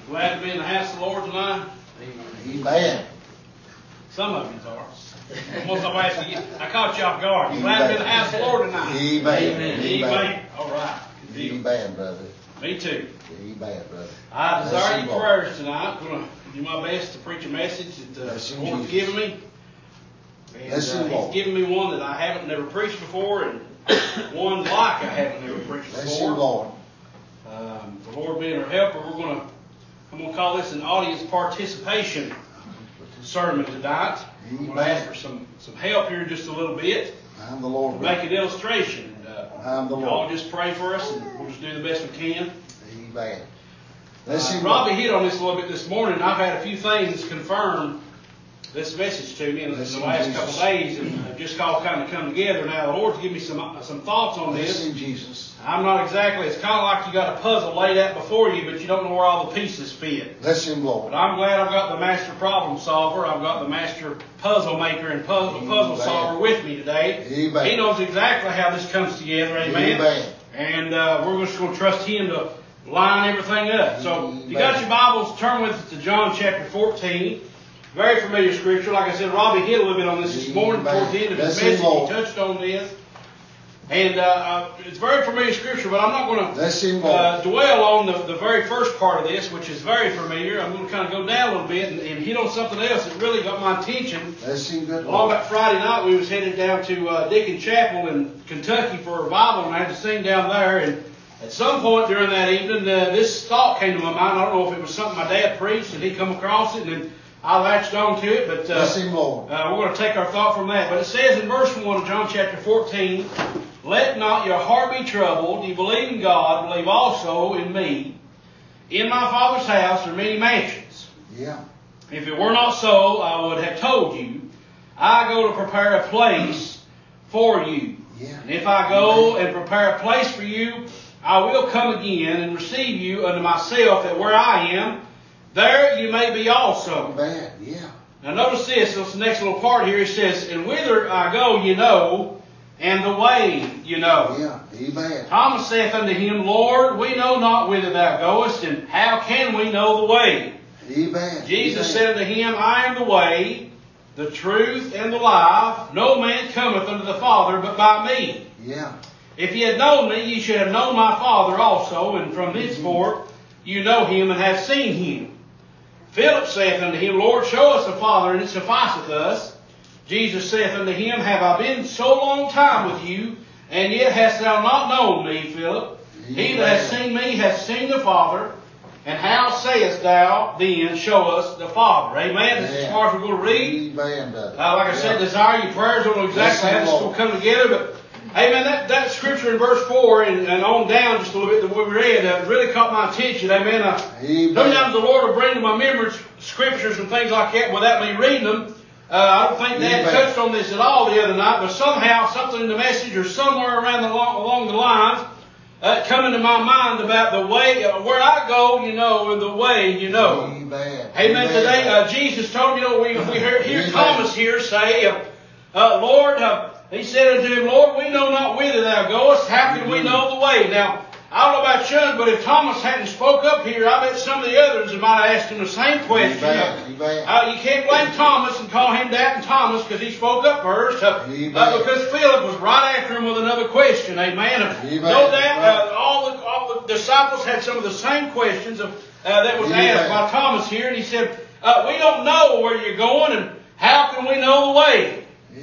Glad to be in the house of the Lord tonight. Amen. Some of you are. Most of you, I caught you off guard. Glad to be in the house of the Lord tonight. Amen. Amen. All right. Amen, brother. Me too. Amen, brother. I desire your prayers tonight. I'm going to do my best to preach a message that the Lord's given me. And He's given me one that I haven't never preached before, and one like I haven't never preached before. Lord. The Lord being our helper, I'm going to call this an audience participation sermon tonight. I'm going to ask for some help here in just a little bit. I'm the Lord. Make an illustration. I'm the Lord. Y'all just pray for us, and we'll just do the best we can. Amen. Robbie hit on this a little bit this morning. I've had a few things confirm this message to me in the last couple of days, and they've just all kind of come together. Now, the Lord's given me some thoughts on this. Listen, Jesus. I'm not exactly, it's kind of like you got a puzzle laid out before you, but you don't know where all the pieces fit. Listen, Lord. But I'm glad I've got the master problem solver. I've got the master puzzle maker and puzzle solver with me today. Amen. He knows exactly how this comes together. Amen. Amen. And we're just going to trust Him to line everything up. So, if you got your Bibles, turn with us to John chapter 14. Very familiar scripture. Like I said, Robbie hit a little bit on this morning towards the end of his message. He touched on this. And it's very familiar scripture, but I'm not going to dwell on the very first part of this, which is very familiar. I'm going to kind of go down a little bit and hit on something else that really got my attention. Along that Friday night, we was headed down to Deacon Chapel in Kentucky for a revival, and I had to sing down there. And at some point during that evening, this thought came to my mind. I don't know if it was something my dad preached, and he come across it, and then I latched on to it. But we're going to take our thought from that. But it says in verse 1 of John chapter 14, "Let not your heart be troubled. You believe in God, believe also in me. In my Father's house are many mansions. Yeah. If it were not so, I would have told you. I go to prepare a place for you. Yeah. And if I go and prepare a place for you, I will come again and receive you unto myself, that where I am, there you may be also." Amen. Yeah. Now notice this the next little part here. It says, "And whither I go, you know, and the way you know." Yeah. Amen. Thomas saith unto him, "Lord, we know not whither thou goest, and how can we know the way?" Amen. Jesus said unto him, "I am the way, the truth, and the life. No man cometh unto the Father but by me. Yeah. If ye had known me, ye should have known my Father also, and from henceforth you know him and have seen him." Philip saith unto him, "Lord, show us the Father, and it sufficeth us." Jesus saith unto him, "Have I been so long time with you, and yet hast thou not known me, Philip? He that hath seen me hath seen the Father. And how sayest thou then, show us the Father?" Amen. This is as far as we're going to read. Amen. Like I said, desire your prayers. Don't know exactly how this is going to come together, but amen. That scripture in verse 4 and on down just a little bit the way we read really caught my attention. Amen. Sometimes the Lord will bring to my remembrance scriptures and things like that without me reading them. I don't think Dad touched on this at all the other night, but somehow something in the message or somewhere around along the lines coming to my mind about the way, where I go, you know, and the way, you know. Amen. Amen. Today, Jesus told him, we hear Thomas here say, "Lord," he said unto him, "Lord, we know not whither thou goest. How can we know the way?" Now, I don't know about you, but if Thomas hadn't spoke up here, I bet some of the others might have asked him the same question. You can't blame Thomas and call him Doubting Thomas because he spoke up first. Because Philip was right after him with another question. Amen. No doubt all the disciples had some of the same questions that was asked by Thomas here. And he said, "We don't know where you're going, and how can we know the way?"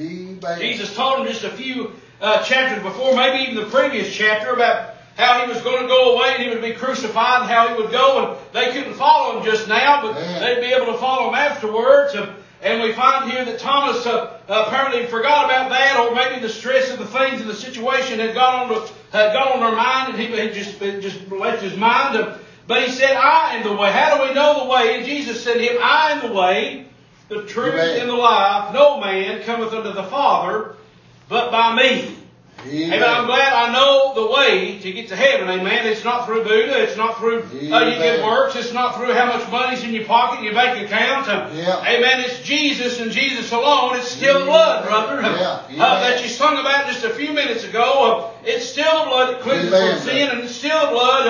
Jesus told him just a few chapters before, maybe even the previous chapter, about how he was going to go away and he would be crucified and how he would go, and they couldn't follow him just now, but they'd be able to follow him afterwards. And we find here that Thomas apparently forgot about that, or maybe the stress of the things in the situation had gone on their mind, and he just left his mind. But he said, "I am the way." How do we know the way? And Jesus said to him, "I am the way, the truth, and the life. No man cometh unto the Father but by me." Amen. I'm glad I know the way to get to heaven. Amen. It's not through Buddha. It's not through your good works. It's not through how much money's in your pocket and your bank account. Amen. It's Jesus and Jesus alone. It's still the blood, brother, that you sung about just a few minutes ago. It's still the blood that cleanses from sin, and it's still the blood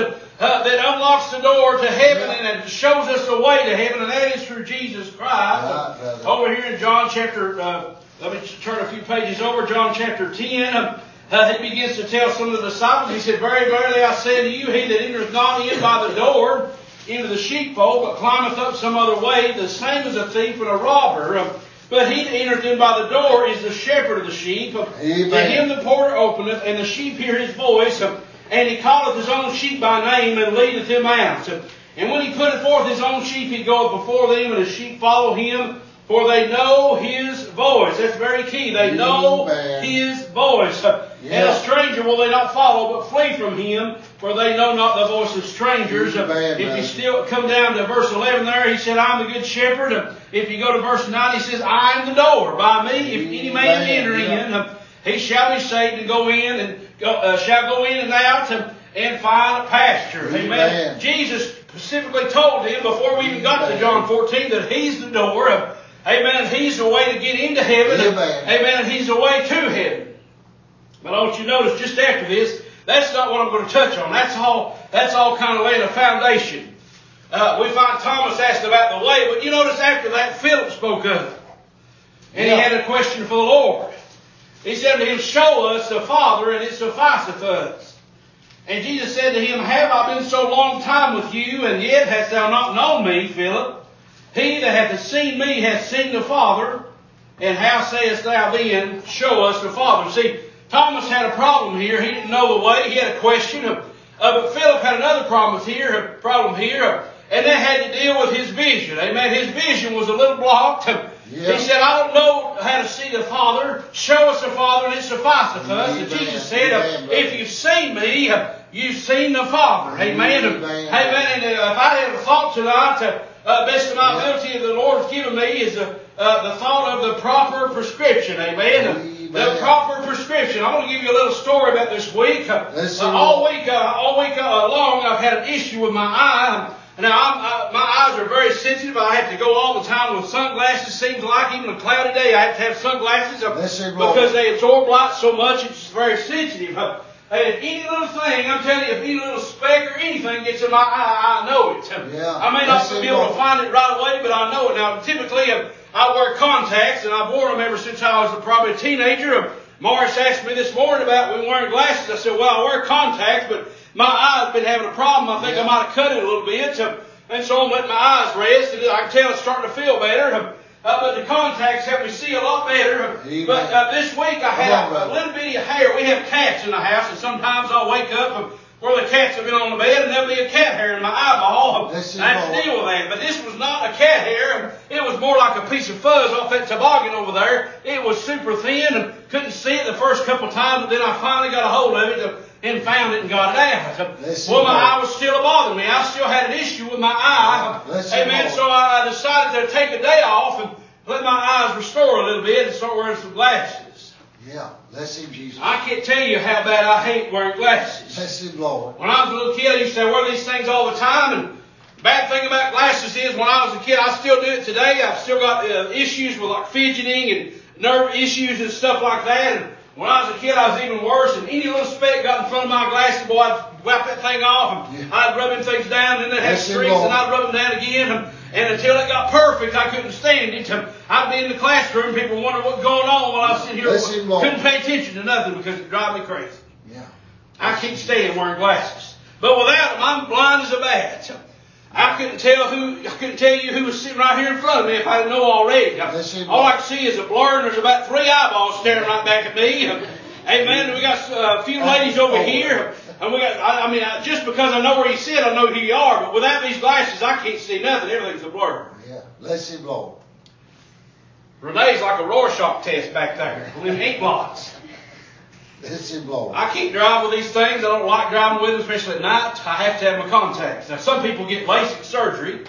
that unlocks the door to heaven and shows us the way to heaven, and that is through Jesus Christ. Over here in John chapter, let me turn a few pages over, John chapter 10. He begins to tell some of the disciples, he said, Very verily I say unto you, he that entereth not in by the door into the sheepfold, but climbeth up some other way, the same is a thief and a robber. But he that entereth in by the door is the shepherd of the sheep. Amen. To him the porter openeth, and the sheep hear his voice, and he calleth his own sheep by name, and leadeth them out. And when he putteth forth his own sheep, he goeth before them, and his sheep follow him, for they know his voice. That's very key. They know his voice. And a stranger will they not follow, but flee from him, for they know not the voice of strangers. If you still come down to verse 11 there, he said, I am the good shepherd. If you go to verse 9, he says, I am the door. By me, if any man enter in, he shall be saved and go in and shall go in and out and find a pasture. Amen. Jesus specifically told him before we even got to John 14 that he's the door. Amen. He's the way to get into heaven. Amen. He's the way to heaven. But I want you to notice just after this, that's not what I'm going to touch on. That's all kind of laying a foundation. We find Thomas asked about the way, but you notice after that, Philip spoke up. And he had a question for the Lord. He said to him, Show us the Father, and it sufficeth us. And Jesus said to him, Have I been so long time with you, and yet hast thou not known me, Philip? He that hath seen me hath seen the Father. And how sayest thou then, Show us the Father? See, Thomas had a problem here. He didn't know the way. He had a question. But Philip had another problem here, and that had to deal with his vision. Amen. His vision was a little blocked. He said, I don't know how to see the Father. Show us the Father, and it sufficeth us. And Jesus said, If you've seen me, you've seen the Father. Amen. Amen. And if I had a thought tonight, best of my ability the Lord has given me is the thought of the proper prescription. Amen. The proper prescription. I'm going to give you a little story about this week. All week long, I've had an issue with my eye. Now, my eyes are very sensitive. I have to go all the time with sunglasses. Seems like even a cloudy day, I have to have sunglasses because they absorb light so much. It's very sensitive. And if any little thing, I'm telling you, if any little speck or anything gets in my eye, I know it. I may not be able to find it right away, but I know it. Now, typically, I wear contacts, and I've worn them ever since I was probably a teenager. Morris asked me this morning about me wearing glasses. I said, well, I wear contacts, but my eye's been having a problem. I think I might have cut it a little bit. And so I'm letting my eyes rest. And I can tell it's starting to feel better. But the contacts help me see a lot better. But this week I had a little bitty hair. We have cats in the house, and sometimes I'll wake up where the cats have been on the bed, and there'll be a cat hair in my eyeball. I have to deal with that. But this was not a cat hair. It was more like a piece of fuzz off that toboggan over there. It was super thin and couldn't see it the first couple of times, but then I finally got a hold of it and found it and got it out. Well, my eye was still bothering me. I still had an issue with my eye. Amen. So I decided to take a day off and let my eyes restore a little bit and start wearing some glasses. Yeah, bless him, Jesus. I can't tell you how bad I hate wearing glasses. Bless him, Lord. When I was a little kid, I used to wear these things all the time. And the bad thing about glasses is when I was a kid, I still do it today. I've still got issues with like fidgeting and nerve issues and stuff like that. And when I was a kid, I was even worse. And any little speck got in front of my glasses, boy, I'd wipe that thing off. And I'd rub them things down. And then they'd have streaks, and I'd rub them down again. And until it got perfect, I couldn't stand it. I'd be in the classroom, people wonder what's going on while I was sitting here. Couldn't pay attention to nothing because it drive me crazy. Yeah. I can't stand wearing glasses. But without them, I'm blind as a bat. I couldn't tell you who was sitting right here in front of me if I didn't know already. All I can see is a blur, and there's about 3 eyeballs staring right back at me. Amen. We got a few ladies over here. And we got, just because I know where you sit, I know who you are. But without these glasses, I can't see nothing. Everything's a blur. Yeah. Bless him, Lord. Renee's like a Rorschach test back there. With ink blots. Bless him, Lord. I can't drive with these things. I don't like driving with them, especially at night. I have to have my contacts. Now, some people get LASIK surgery.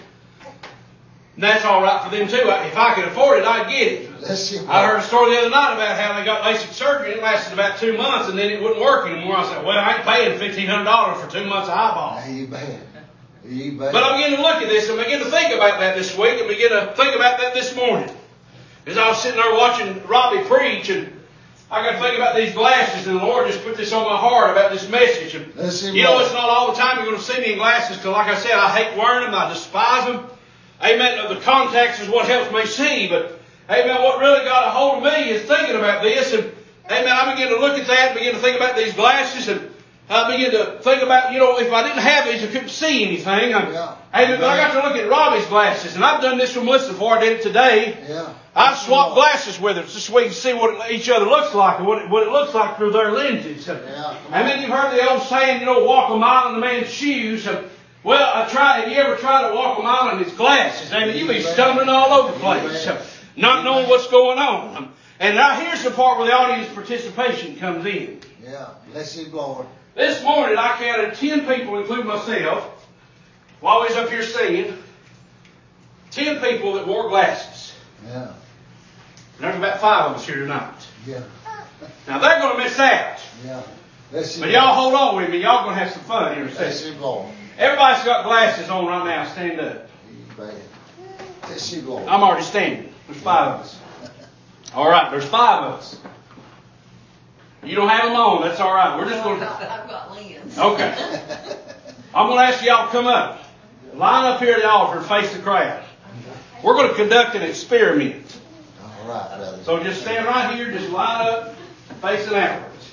And that's all right for them too. If I could afford it, I'd get it. I heard a story the other night about how they got LASIK surgery. It lasted about 2 months, and then it wouldn't work anymore. I said, well, I ain't paying $1,500 for 2 months of eyeball. Amen. But I began to look at this and began to think about that this week and began to think about that this morning. As I was sitting there watching Robbie preach, and I got to think about these glasses, and the Lord just put this on my heart about this message. And, Let's see, you know, it's not all the time you're going to see me in glasses, because like I said, I hate wearing them. I despise them. Amen. The contacts is what helps me see, but amen, what really got a hold of me is thinking about this, and amen, I began to look at that and begin to think about these glasses, and I began to think about, you know, if I didn't have these, I couldn't see anything. Yeah. Amen. But I got to look at Robbie's glasses, and I've done this with Melissa before. I did it today. Yeah. I swapped glasses with her just so we can see what each other looks like and what it looks like through their lenses. Yeah. Amen. You've heard the old saying, you know, walk a mile in a man's shoes. Well, have you ever tried to walk a mile in his glasses? Amen. You be stumbling all over the place, not knowing what's going on. And now here's the part where the audience participation comes in. Yeah. Bless Him, Lord. This morning I counted 10 people, including myself, while we was up here singing. 10 people that wore glasses. Yeah. And there's about 5 of us here tonight. Yeah. Now they're going to miss out. Yeah. Bless Him, But y'all hold on with me. Y'all going to have some fun here in a Bless second. Him, Lord. Everybody's got glasses on right now. Stand up. Amen. Bless Him, Lord. I'm already standing. There's 5 of us. All right, there's 5 of us. You don't have them on. That's all right. We're just going to... I've got lens. Okay. I'm going to ask y'all to come up. Line up here at the altar and face the crowd. We're going to conduct an experiment. All right, brother. So just stand right here, just line up, facing outwards.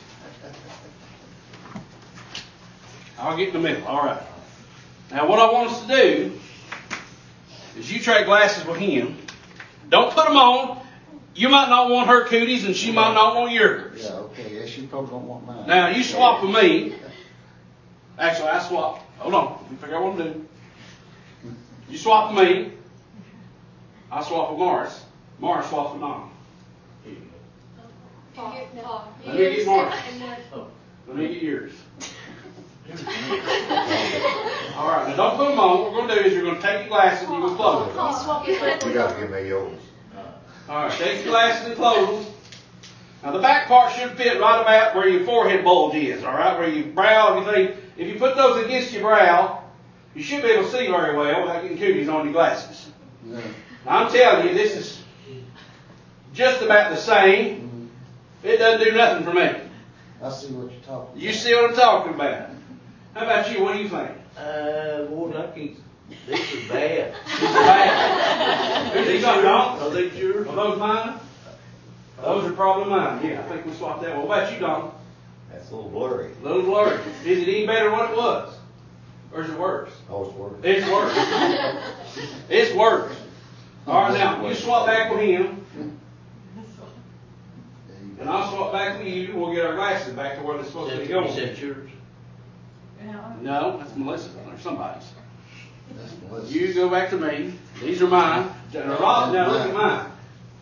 I'll get in the middle. All right. Now what I want us to do is you trade glasses with him. Don't put them on. You might not want her cooties and she might not want yours. Yeah, okay. Yes, you probably don't want mine. Now you swap with me. Actually, I swap. Hold on. Let me figure out what I'm doing. You swap with me. I swap with Morris. Morris swaps with Mom. Let me get Morris. Let me get yours. All right, now don't put them on. What we're going to do is you're going to take your glasses and you're going to close them. You got to give me yours. All right, take your glasses and close them. Now the back part should fit right about where your forehead bulge is, all right, where your brow, everything. If you put those against your brow, you should be able to see very well without getting cooties on your glasses. Yeah. Now, I'm telling you, this is just about the same. It doesn't do nothing for me. I see what you're talking about. You see what I'm talking about? How about you? What do you think? Boy, I can't. This is bad. This is bad. Who's these got, Don? Are these yours? Are those mine? Those are probably mine. Yeah, I think we swapped that one. What about you, Don? That's a little blurry. A little blurry. Is it any better than what it was? Or is it worse? Oh, it's worse. It's worse. It's worse. All right, now, you swap back with him, and I'll swap back with you, and we'll get our glasses back to where they're supposed to be going. Is that yours? No, that's Melissa's or somebody's. That's Melissa. You go back to me. These are mine. Rob, now look at mine.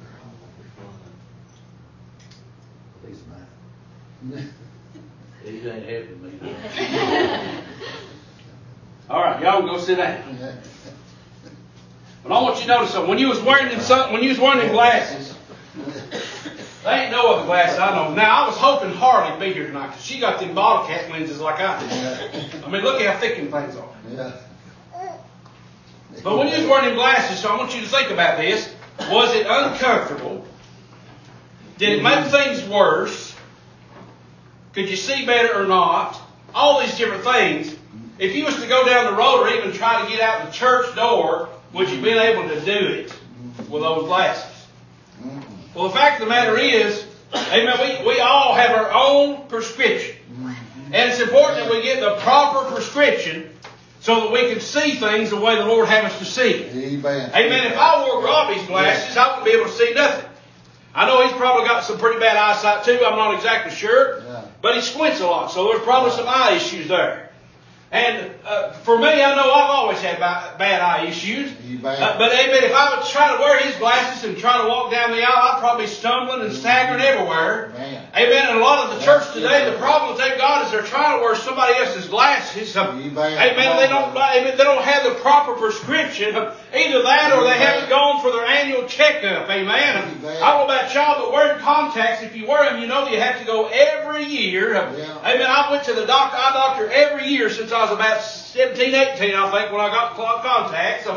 These are mine. These ain't helping me. All right, y'all go sit down. But I want you to notice something. When you was wearing them glasses, they ain't no other glasses I know. Now I was hoping Harley would be here tonight because she got them bottle cap lenses like I did. I mean, look at how thick them things are. Yeah. But when you was wearing them glasses, so I want you to think about this. Was it uncomfortable? Did it make things worse? Could you see better or not? All these different things. If you was to go down the road or even try to get out the church door, would you been able to do it with those glasses? Well, the fact of the matter is, amen, we all have our own prescription. And it's important that we get the proper prescription so that we can see things the way the Lord has us to see. Amen. Amen. If I wore Robbie's glasses, I wouldn't be able to see nothing. I know he's probably got some pretty bad eyesight too. I'm not exactly sure. Yeah. But he squints a lot, so there's probably some eye issues there. And for me, I know I've always had bad eye issues. But amen, if I would try to wear his glasses and try to walk down the aisle, I'd probably be stumbling and staggering everywhere. Amen. And a lot of the church today, the problem that they've got is they're trying to wear somebody else's glasses. Amen. They don't have the proper prescription. Either that or they haven't gone for their annual checkup. Amen. I don't know about y'all, but wearing contacts, if you wear them, you know you have to go every year. Amen. I went to the eye doctor every year since I was about 17, 18, I think, when I got contacts. So,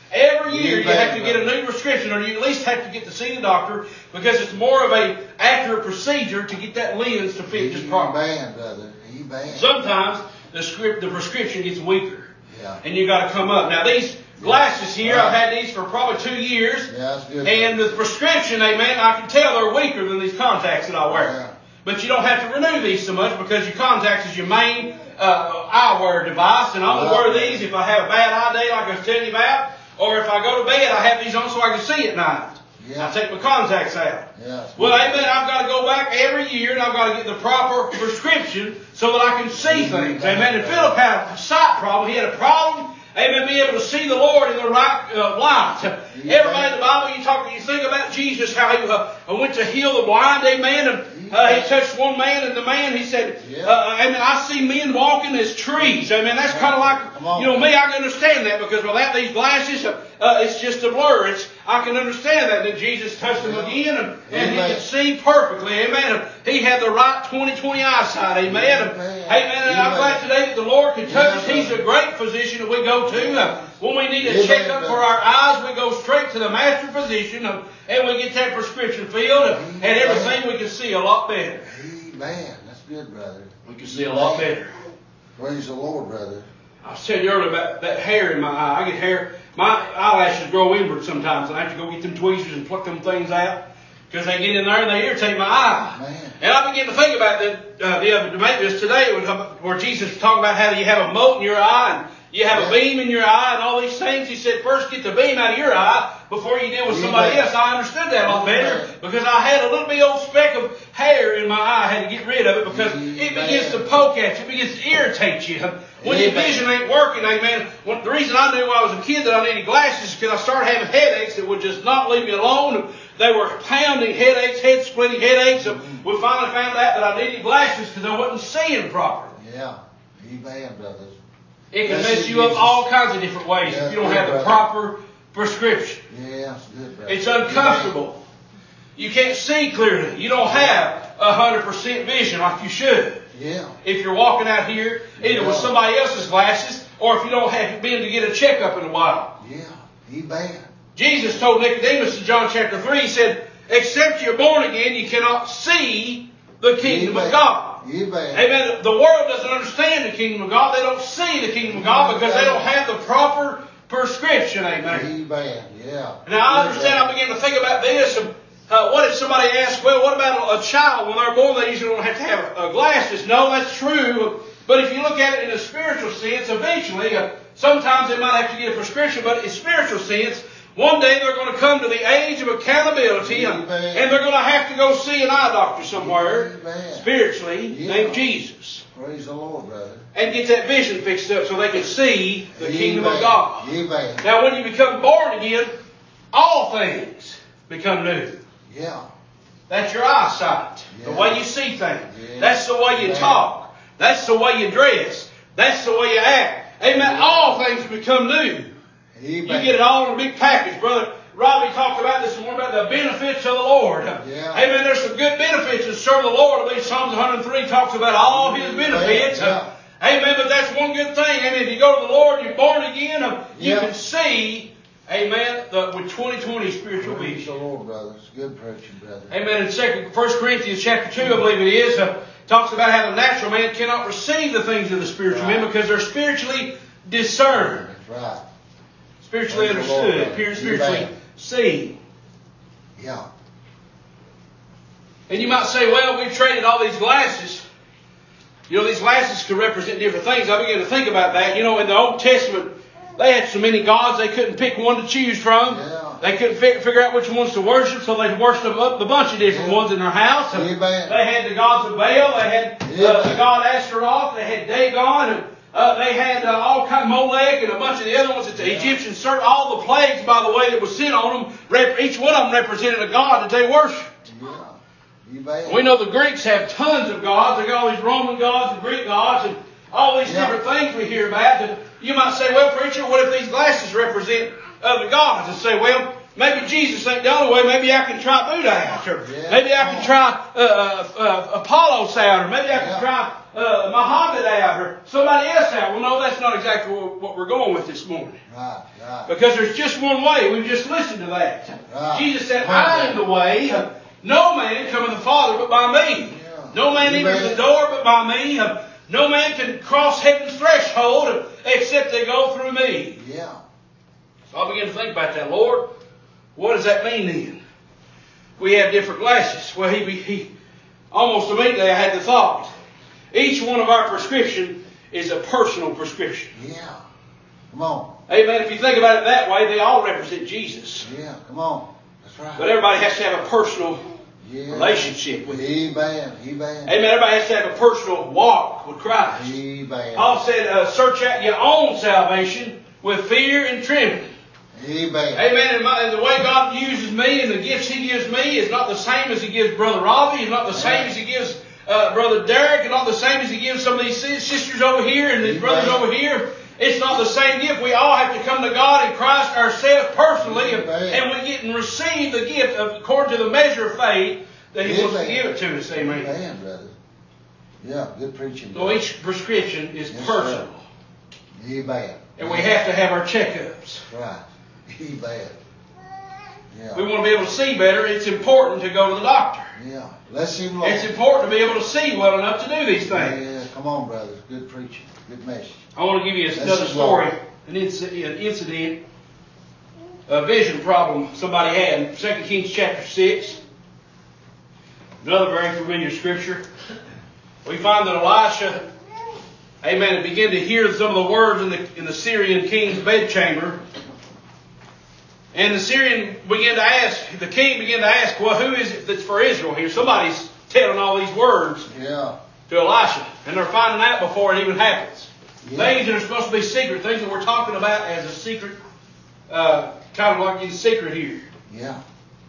Every year you have to get a new prescription, or you at least have to get to see the doctor, because it's more of a accurate procedure to get that lens to fit just properly. Amen, brother. Amen. Sometimes the prescription gets weaker, Yeah. and you got to come up. Now these glasses here, I've had these for probably 2 years, Yeah, that's good. and the prescription, amen, I can tell they're weaker than these contacts that I wear. Yeah. But you don't have to renew these so much, because your contacts is your main eyewear device, and I only wear these if I have a bad eye day, like I was telling you about, or if I go to bed, I have these on so I can see at night. Yeah. I take my contacts out. Yeah, Well, amen, I've got to go back every year, and I've got to get the proper prescription so that I can see things. Amen. And Philip had a sight problem. He had a problem, amen, being able to see the Lord in the right light. Everybody in the Bible, you think about Jesus, how he went to heal the blind, amen, and he touched one man, and the man, he said, amen, I see men walking as trees. Amen. That's kind of like, me, I can understand that, because without these glasses, it's just a blur. I can understand that. Then Jesus touched him again, and he could see perfectly. Amen. He had the right 20/20 eyesight. Amen. Amen. And I'm glad today that the Lord can touch us. He's a great physician that we go to. When we need a checkup for our eyes, we go straight to the master physician, and we get that prescription filled, and everything we can see a lot better. Amen. That's good, brother. We can see a lot better. Praise the Lord, brother. I was telling you earlier about that hair in my eye. I get hair. My eyelashes grow inward sometimes, and I have to go get them tweezers and pluck them things out, because they get in there and they irritate my eye. Man. And I began to think about that the other debate this today, where Jesus was talking about how you have a mote in your eye, and you have a beam in your eye, and all these things. He said, first get the beam out of your eye before you deal with somebody else. I understood that a lot better, because I had a little bit old speck of hair in my eye. I had to get rid of it, because it begins to poke at you. It begins to irritate you. When your vision ain't working, amen. The reason I knew when I was a kid that I needed glasses is because I started having headaches that would just not leave me alone. They were pounding headaches, head-splitting headaches. We finally found out that I needed glasses because I wasn't seeing properly. Yeah. Amen, brothers. It can mess you up all kinds of different ways if you don't have the proper prescription. Yeah, it's good, brother. It's uncomfortable. You can't see clearly. You don't have 100% vision like you should. Yeah. If you're walking out here, either with somebody else's glasses, or if you don't have been to get a checkup in a while. Yeah. Amen. Jesus told Nicodemus in John chapter 3, he said, except you're born again, you cannot see the kingdom of God. Amen. The world doesn't understand the kingdom of God. They don't see the kingdom of God because they don't have the proper prescription. Amen. Amen. Yeah. Now I understand. I began to think about this. What if somebody asked, well, what about a child? When they're born, they usually don't have to have glasses. No, that's true. But if you look at it in a spiritual sense, eventually, sometimes they might have to get a prescription, but in a spiritual sense, one day they're going to come to the age of accountability, and they're going to have to go see an eye doctor somewhere, spiritually, named Jesus. Praise the Lord, brother. And get that vision fixed up so they can see the kingdom of God. Amen. Now, when you become born again, all things become new. Yeah. That's your eyesight, the way you see things. Yeah. That's the way you talk. That's the way you dress. That's the way you act. Amen. All things become new. Amen. You get it all in a big package. Brother Robbie talked about this morning about the benefits of the Lord. Yeah. Amen. There's some good benefits to serve the Lord. I believe Psalms 103 talks about all His benefits. Yeah. Amen. But that's one good thing. Amen. If you go to the Lord, you're born again, you can see, amen, with 20/20 spiritual vision. Praise the Lord, brothers. Good preaching, brother. Amen. In 1 Corinthians chapter 2, I believe it is, talks about how the natural man cannot receive the things of the spiritual man because they're spiritually discerned. That's right. Spiritually understood, spiritually seen. Yeah. And you might say, well, we've traded all these glasses. These glasses could represent different things. I began to think about that. In the Old Testament, they had so many gods they couldn't pick one to choose from. Yeah. They couldn't figure out which ones to worship, so they worshiped a bunch of different ones in their house. Amen. They had the gods of Baal. They had the god Ashtaroth. They had Dagon. And they had all kinds of Molech and a bunch of the other ones that the Egyptians served. All the plagues, by the way, that was sent on them, each one of them represented a god that they worshipped. Yeah. We know the Greeks have tons of gods. They got all these Roman gods and Greek gods and all these different things we hear about. And you might say, well, preacher, what if these glasses represent other gods? And say, well, maybe Jesus ain't the only way. Maybe I can try Buddha out. Or maybe I can try Apollos out. Or maybe I can try Muhammad out or somebody else out. Well, no, that's not exactly what we're going with this morning. Right, right. Because there's just one way. We've just listened to that. Right. Jesus said, I am the way. No man cometh to the Father but by me. Yeah. No man enters the door but by me. No man can cross heaven's threshold except they go through me. Yeah. So I began to think about that. Lord, what does that mean then? We have different glasses. Well, he almost immediately I had the thought. Each one of our prescription is a personal prescription. Yeah. Come on. Amen. If you think about it that way, they all represent Jesus. Yeah, come on. That's right. But everybody has to have a personal relationship with Him. Amen. Amen. Everybody has to have a personal walk with Christ. Amen. Paul said, search out your own salvation with fear and trembling. Amen. Amen. And the way God uses me and the gifts He gives me is not the same as He gives Brother Robbie. It's not the same as He gives Brother Derek. It's not the same as He gives some of these sisters over here and these brothers over here. It's not the same gift. We all have to come to God in Christ ourselves personally, and we get and receive the gift according to the measure of faith that He wants to give it to us. Amen. Amen, brother. Yeah, good preaching. So each prescription is personal. Amen. And we have to have our checkups. Right. Amen. Yeah. We want to be able to see better. It's important to go to the doctor. Yeah. Bless Him, Lord. It's important to be able to see well enough to do these things. Yeah, come on, brothers. Good preaching. Good message. I want to give you another story, an incident, a vision problem somebody had in 2 Kings chapter 6. Another very familiar scripture. We find that Elisha, amen, began to hear some of the words in the Syrian king's bedchamber. And the king began to ask, well, who is it that's for Israel here? Somebody's telling all these words to Elisha. And they're finding out before it even happens. Yeah. Things that are supposed to be secret, things that we're talking about as a secret, kind of like in secret here. Yeah.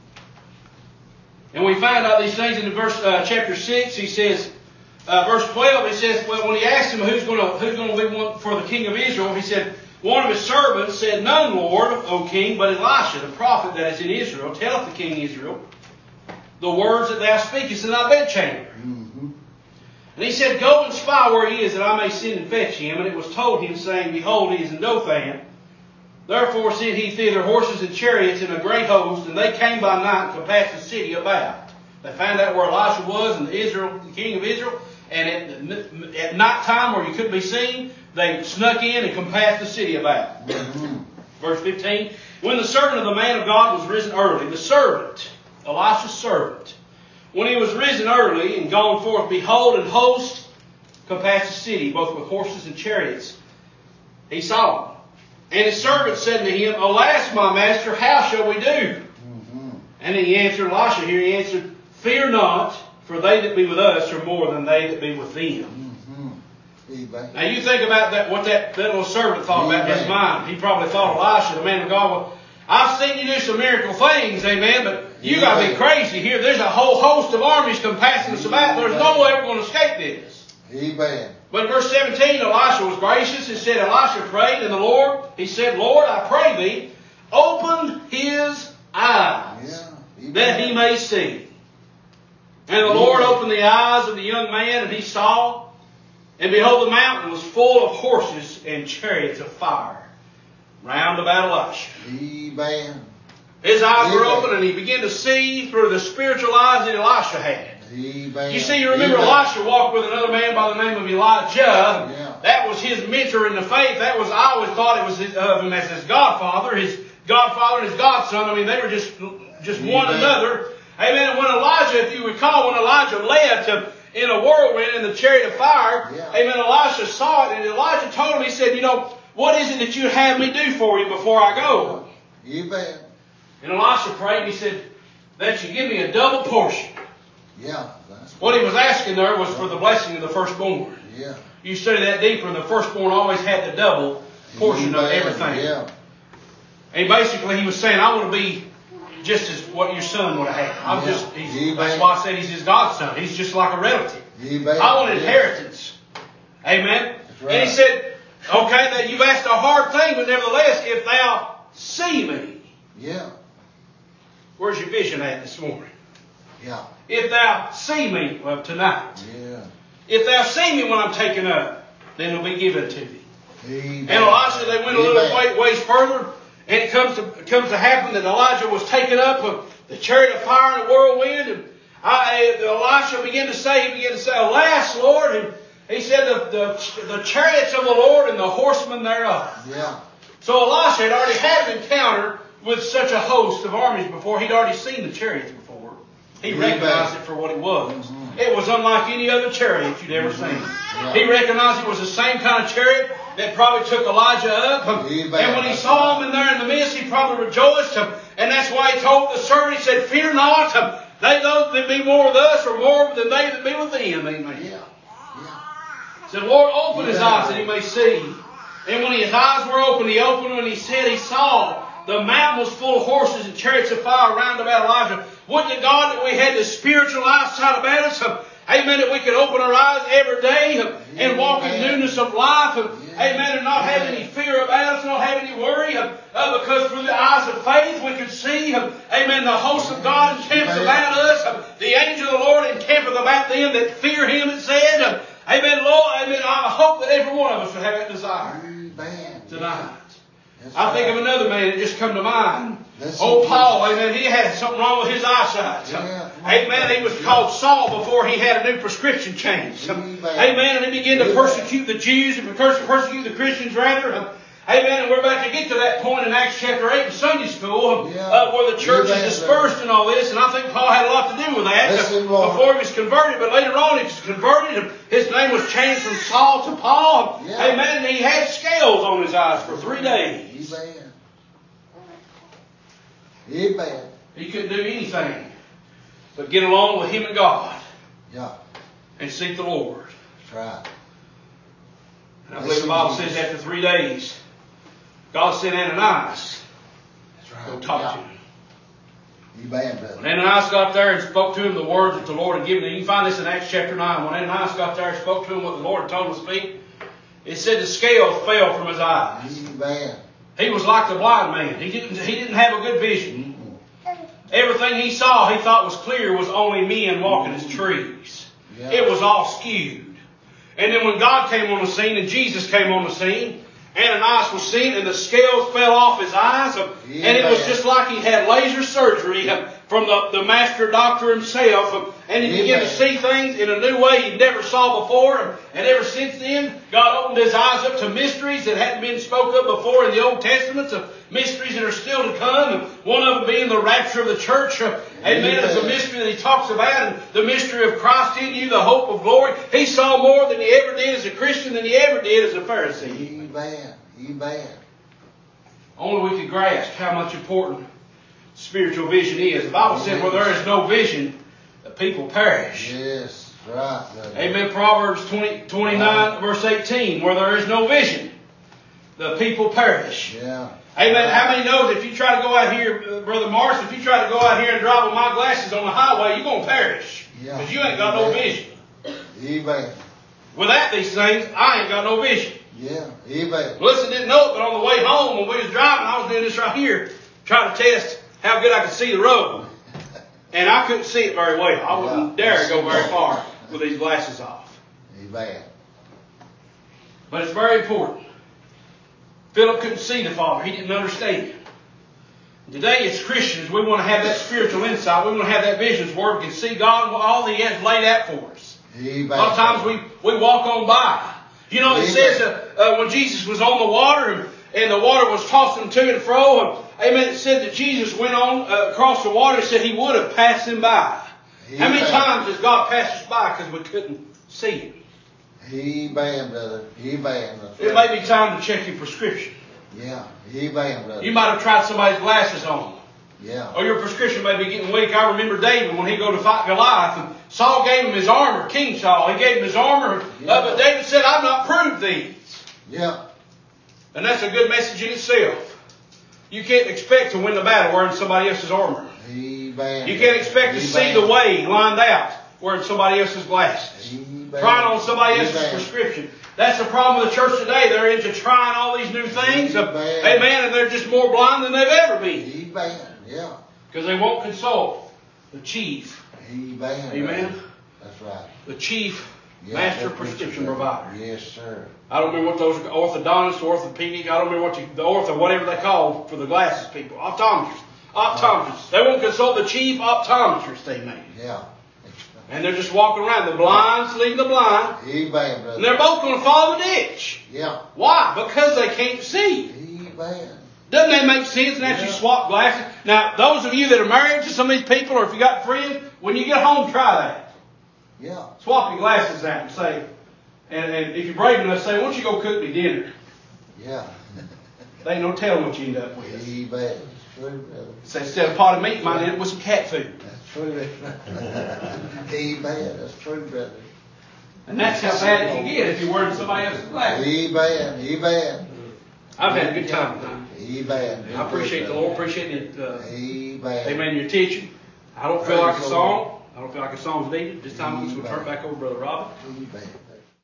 And we find out these things in verse chapter 6. He says, verse 12, he says, well, when he asked him who's going to be one for the king of Israel, he said, one of his servants said, none, Lord, O king, but Elisha, the prophet that is in Israel, telleth the king Israel the words that thou speakest in thy bedchamber. Mm-hmm. And he said, go and spy where he is, that I may send and fetch him. And it was told him, saying, behold, he is in Dothan. Therefore sent he thither horses and chariots and a great host, and they came by night and compassed the city about. They found out where Elisha was and the king of Israel. And at night time, where you couldn't be seen, they snuck in and compassed the city about. Mm-hmm. Verse 15. When the servant of the man of God was risen early, the servant, Elisha's servant, when he was risen early and gone forth, behold, an host compassed the city, both with horses and chariots. He saw them. And his servant said to him, alas, my master, how shall we do? Mm-hmm. And he answered, Elisha here, he answered, fear not, for they that be with us are more than they that be with them. Mm-hmm. Now you think about that, what that little servant thought about in his mind. He probably thought, Elisha, the man of God, well, I've seen you do some miracle things, amen, but you got to be crazy here. There's a whole host of armies compassing us about. There's no way we're going to escape this. Amen. But in verse 17, Elisha was gracious and said, Elisha prayed, and the Lord, he said, Lord, I pray thee, open his eyes, that he may see. And the Lord opened the eyes of the young man, and he saw, and behold, the mountain was full of horses and chariots of fire round about Elisha. Amen. His eyes were open, and he began to see through the spiritual eyes that Elisha had. Amen. You see, you remember Elisha walked with another man by the name of Elijah. Yeah. That was his mentor in the faith. I always thought it was of him as his godfather and his godson. I mean, they were just one another. Amen. And when Elijah, if you recall, when Elijah left in a whirlwind in the chariot of fire, amen, Elisha saw it, and Elijah told him, he said, what is it that you'd have me do for you before I go? Amen. And Elisha prayed, and he said, that you give me a double portion. Yeah. What he was asking there was for the blessing of the firstborn. Yeah. You study that deeper, and the firstborn always had the double portion of everything. Yeah. And basically he was saying, I want to be just as what your son would have had. That's why I said he's his godson. He's just like a relative. I want inheritance. Amen. Right. And he said, okay, that you've asked a hard thing, but nevertheless, if thou see me. Yeah. Where's your vision at this morning? Yeah. If thou see me, well, tonight. Yeah. if thou see me when I'm taken up, then it'll be given to thee. Amen. And Elisha, they went a little ways further, and it comes to happen that Elijah was taken up of the chariot of fire and a whirlwind, and Elisha began to say, Alas, Lord, and he said, the chariots of the Lord and the horsemen thereof. Yeah. So Elisha had already had an encounter with such a host of armies before. He'd already seen the chariots before. He recognized it for what it was. Mm-hmm. It was unlike any other chariot you'd ever seen. Yeah. He recognized it was the same kind of chariot that probably took Elijah up. And when he saw him in there in the midst, he probably rejoiced. And that's why he told the servant, he said, Fear not, those that be more with us are more than they that be with them. Amen. Yeah. He said, Lord, open his eyes that he may see. And when his eyes were opened, he opened them, and he said he saw the mountain was full of horses and chariots of fire round about Elijah. Would to God that we had the spiritual eyesight about us. Amen. That we could open our eyes every day and walk in newness of life. Amen. And not have any fear about us, not have any worry. Because through the eyes of faith we could see, amen, the host of God encampeth about us. The angel of the Lord encampeth about them that fear him, it said. Amen, Lord. Amen. I hope that every one of us would have that desire tonight. I think of another man that just come to mind. Old Paul, amen, he had something wrong with his eyesight. Amen, he was called Saul before he had a new prescription changed. Amen, and he began to persecute the Jews and persecute the Christians rather. Amen, and we're about to get to that point in Acts chapter 8 in Sunday school where the church is dispersed and all this, and I think Paul had a lot to do with that before he was converted, but later on he was converted. His name was changed from Saul to Paul. Amen, and he had scales on his eyes for 3 days. Amen. He couldn't do anything but get along with him and God. Yeah. And seek the Lord. That's right. And I believe the Bible says after 3 days, God sent Ananias to go talk to him. When Ananias got there and spoke to him the words that the Lord had given him, you can find this in Acts chapter 9. When Ananias got there and spoke to him what the Lord had told him to speak, it said the scales fell from his eyes. Amen. He was like the blind man. He didn't have a good vision. Everything he saw, he thought was clear, was only men walking as trees. Yeah. It was all skewed. And then when God came on the scene and Jesus came on the scene, Ananias was seen and the scales fell off his eyes. Yeah. And it was just like he had laser surgery from the master doctor himself. And he began to see things in a new way he never saw before. And ever since then, God opened his eyes up to mysteries that hadn't been spoken of before in the Old Testament, of mysteries that are still to come. And one of them being the rapture of the church. Amen. It's a mystery that he talks about. And the mystery of Christ in you, the hope of glory. He saw more than he ever did as a Christian than he ever did as a Pharisee. Amen. Only we could grasp how much important spiritual vision is. The Bible said where there is no vision, the people perish. Yes, right. Amen. Proverbs 29 verse 18, where there is no vision, the people perish. Yeah. Amen. How many knows if you try to go out here, Brother Morris, if you try to go out here and drive with my glasses on the highway, you're going to perish. Because you ain't got no vision. Amen. Without these things, I ain't got no vision. Yeah. Amen. Listen, didn't know it, but on the way home when we was driving, I was doing this right here, trying to test how good I could see the road. And I couldn't see it very well. I wouldn't dare go very far with these glasses off. Amen. But it's very important. Philip couldn't see the Father. He didn't understand. Today as Christians, we want to have that spiritual insight. We want to have that vision where we can see God and all that He has laid out for us. Amen. A lot of times we walk on by. You know, it says when Jesus was on the water and the water was tossing to and fro, amen, it said that Jesus went on across the water. It said He would have passed him by. Amen. How many times does God pass us by because we couldn't see Him? Amen, brother. Amen. It may be time to check your prescription. Yeah. Amen, brother. You might have tried somebody's glasses on. Yeah. Or your prescription may be getting weak. I remember David when he go to fight Goliath, and Saul gave him his armor. King Saul, he gave him his armor. But David said, "I've not proved these." Yeah. And that's a good message in itself. You can't expect to win the battle wearing somebody else's armor. Amen. You can't expect to see the way lined out wearing somebody else's glasses. Amen. Trying on somebody else's prescription. That's the problem with the church today. They're into trying all these new things. Amen. And they're just more blind than they've ever been. Amen. Yeah. Because they won't consult the chief. Amen. Amen. That's right. The chief Yeah, Master that's what you prescription got. provider. Yes, sir. I don't remember what those are, orthodontist, orthopedic, I don't remember what the ortho, whatever they call for the glasses people. Optometrists. They won't consult the chief optometrist, amen. Yeah. And they're just walking around. The blind's leading the blind. Amen, brother. And they're both going to fall in the ditch. Yeah. Why? Because they can't see. Amen. Doesn't that make sense? And after you swap glasses. Now, those of you that are married to some of these people, or if you got friends, when you get home, try that. Yeah. Swap your glasses out and say, and if you're brave enough, say, why don't you go cook me dinner? Yeah. They ain't no telling what you end up with. Amen. That's true, brother. So instead of pot of meat, might end up with some cat food. That's true. Amen. That's true, brother. And that's how bad it can get if you're wearing somebody else's glasses. Amen. Amen. I've had a good time tonight. Amen. I appreciate the Lord, appreciate it. Amen. Amen. Your teaching. I don't feel like a song. I don't feel like a song's needed. This time I'm just going to turn it back over to Brother Robin. Amen.